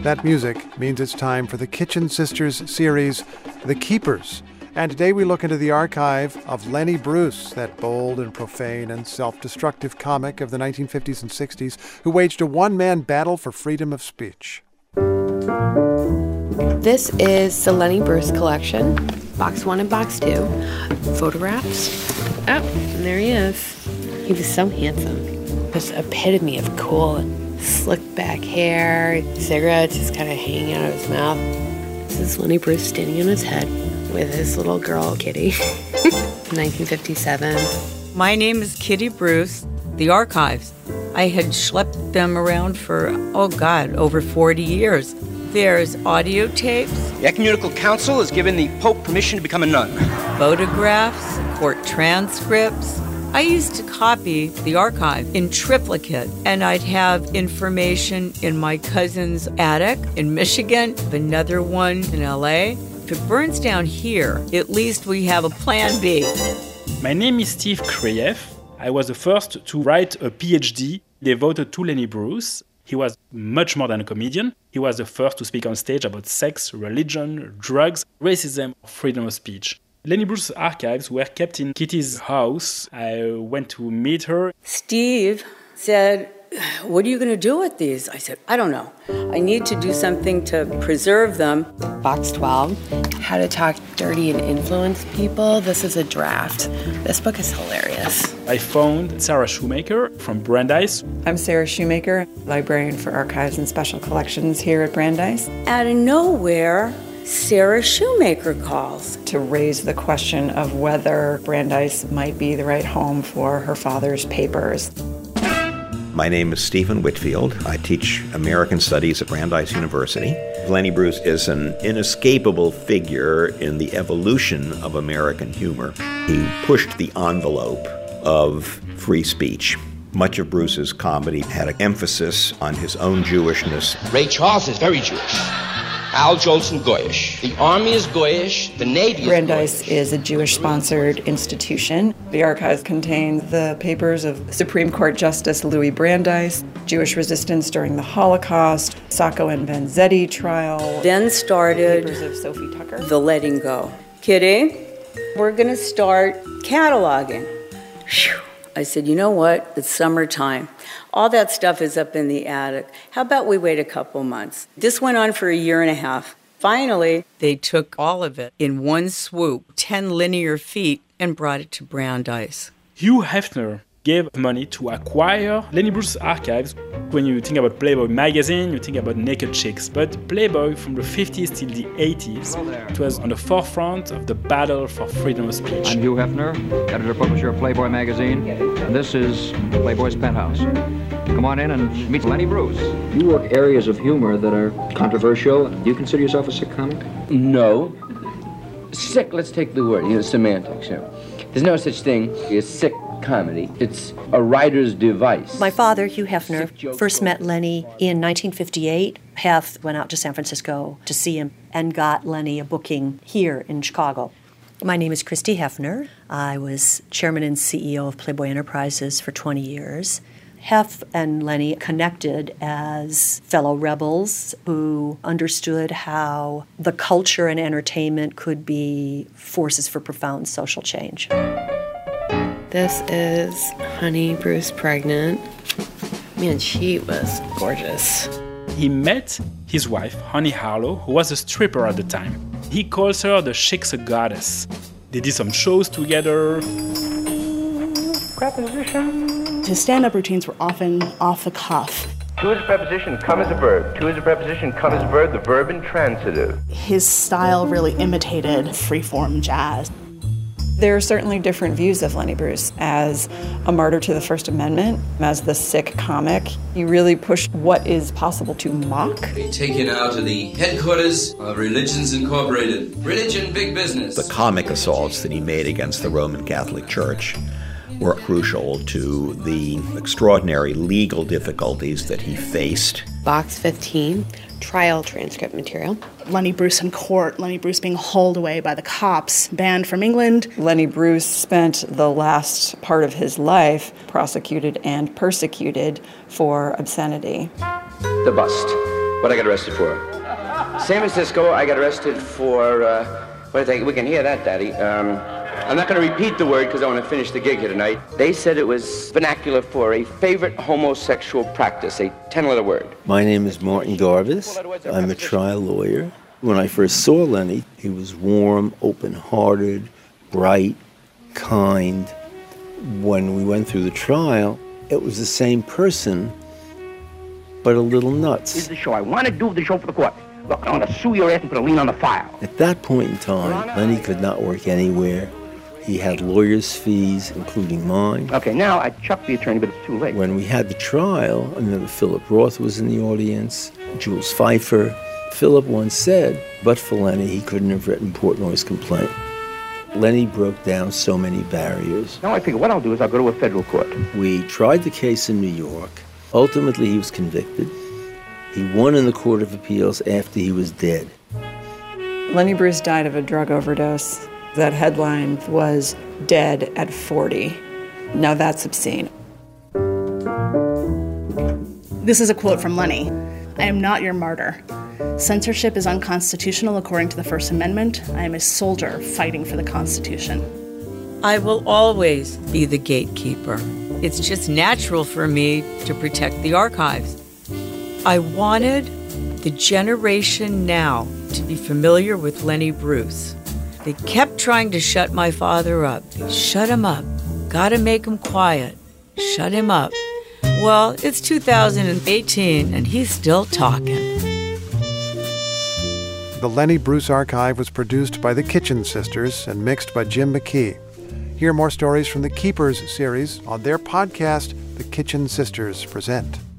That music means it's time for the Kitchen Sisters series, The Keepers. And today we look into the archive of Lenny Bruce, that bold and profane and self-destructive comic of the 1950s and 60s who waged a one-man battle for freedom of speech. This is the Lenny Bruce collection, box 1 and box 2. Photographs. Oh, and there he is. He was so handsome. This epitome of cool, slicked back hair, cigarettes just kind of hanging out of his mouth. This is Lenny Bruce standing on his head with his little girl, Kitty, 1957. My name is Kitty Bruce, the archives. I had schlepped them around for, over 40 years. There's audio tapes. The Ecumenical Council has given the Pope permission to become a nun. Photographs, court transcripts. I used to copy the archive in triplicate, and I'd have information in my cousin's attic in Michigan, another one in LA. If it burns down here, at least we have a plan B. My name is Steve Kreyev. I was the first to write a PhD devoted to Lenny Bruce. He was much more than a comedian. He was the first to speak on stage about sex, religion, drugs, racism, freedom of speech. Lenny Bruce's archives were kept in Kitty's house. I went to meet her. Steve said, "What are you going to do with these?" I said, "I don't know. I need to do something to preserve them." Box 12, How to Talk Dirty and Influence People. This is a draft. This book is hilarious. I found Sarah Shoemaker from Brandeis. I'm Sarah Shoemaker, librarian for archives and special collections here at Brandeis. Out of nowhere, Sarah Shoemaker calls to raise the question of whether Brandeis might be the right home for her father's papers. My name is Stephen Whitfield. I teach American Studies at Brandeis University. Lenny Bruce is an inescapable figure in the evolution of American humor. He pushed the envelope of free speech. Much of Bruce's comedy had an emphasis on his own Jewishness. Ray Charles is very Jewish. Al Jolson, Goyish. The Army is Goyish. The Navy is Brandeis Goyish. is a Jewish-sponsored institution. The archives contain the papers of Supreme Court Justice Louis Brandeis, Jewish resistance during the Holocaust, Sacco and Vanzetti trial. Then started papers of Sophie Tucker. The letting go. Kitty, we're going to start cataloging. Whew. I said, you know what? It's summertime. All that stuff is up in the attic. How about we wait a couple months? This went on for a year and a half. Finally, they took all of it in one swoop, 10 linear feet, and brought it to Brandeis. Hugh Hefner gave money to acquire Lenny Bruce's archives. When you think about Playboy magazine, you think about naked chicks. But Playboy from the 50s till the 80s, it was on the forefront of the battle for freedom of speech. I'm Hugh Hefner, editor-publisher of Playboy magazine, and this is Playboy's Penthouse. Come on in and meet Lenny Bruce. You work areas of humor that are controversial. Do you consider yourself a sick comic? No. Sick, let's take the word, semantics. There's no such thing as sick comedy. It's a writer's device. My father, Hugh Hefner, first met Lenny in 1958. Hef went out to San Francisco to see him and got Lenny a booking here in Chicago. My name is Christy Hefner. I was chairman and CEO of Playboy Enterprises for 20 years. Hef and Lenny connected as fellow rebels who understood how the culture and entertainment could be forces for profound social change. This is Honey Bruce pregnant. Man, she was gorgeous. He met his wife, Honey Harlow, who was a stripper at the time. He calls her the Chick's Goddess. They did some shows together. Preposition. His stand-up routines were often off the cuff. To is a preposition, come is a verb. To is a preposition, come is a verb, the verb intransitive. His style really imitated free-form jazz. There are certainly different views of Lenny Bruce as a martyr to the First Amendment, as the sick comic. He really pushed what is possible to mock. They take it out to the headquarters of Religions Incorporated. Religion, big business. The comic assaults that he made against the Roman Catholic Church were crucial to the extraordinary legal difficulties that he faced. Box 15, trial transcript material. Lenny Bruce in court, Lenny Bruce being hauled away by the cops, banned from England. Lenny Bruce spent the last part of his life prosecuted and persecuted for obscenity. The bust. What I got arrested for? San Francisco, I got arrested for, what I think, we can hear that, Daddy. I'm not going to repeat the word because I want to finish the gig here tonight. They said it was vernacular for a favorite homosexual practice, a 10-letter word. My name is Martin Garbus. I'm a trial lawyer. When I first saw Lenny, he was warm, open-hearted, bright, kind. When we went through the trial, it was the same person, but a little nuts. This is the show. I want to do the show for the court. Look, I want to sue your ass and put a lien on the file. At that point in time, Lenny could not work anywhere. He had lawyers' fees, including mine. Okay, now I chucked the attorney, but it's too late. When we had the trial, I remember Philip Roth was in the audience, Jules Pfeiffer. Philip once said, but for Lenny, he couldn't have written Portnoy's complaint. Lenny broke down so many barriers. Now I figure what I'll do is I'll go to a federal court. We tried the case in New York. Ultimately, he was convicted. He won in the Court of Appeals after he was dead. Lenny Bruce died of a drug overdose. That headline was dead at 40. Now that's obscene. This is a quote from Lenny. I am not your martyr. Censorship is unconstitutional according to the First Amendment. I am a soldier fighting for the Constitution. I will always be the gatekeeper. It's just natural for me to protect the archives. I wanted the generation now to be familiar with Lenny Bruce. They kept trying to shut my father up. Shut him up. Gotta make him quiet. Shut him up. Well, it's 2018 and he's still talking. The Lenny Bruce Archive was produced by the Kitchen Sisters and mixed by Jim McKee. Hear more stories from the Keepers series on their podcast, The Kitchen Sisters Present.